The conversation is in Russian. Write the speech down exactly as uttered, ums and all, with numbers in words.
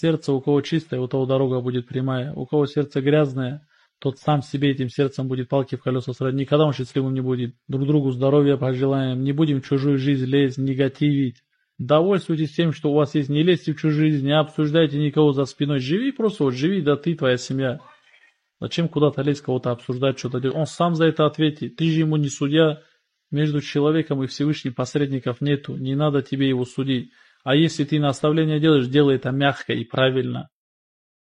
Сердце у кого чистое, у того дорога будет прямая. У кого сердце грязное, тот сам себе этим сердцем будет палки в колеса срать. Никогда он счастливым не будет. Друг другу здоровья пожелаем. Не будем в чужую жизнь лезть, негативить. Довольствуйтесь тем, что у вас есть. Не лезьте в чужую жизнь, не обсуждайте никого за спиной. Живи просто, вот живи, да ты, твоя семья. Зачем куда-то лезть, кого-то обсуждать, что-то делать? Он сам за это ответит. Ты же ему не судья. Между человеком и Всевышним посредников нету. Не надо тебе его судить. А если ты наставление делаешь, делай это мягко и правильно.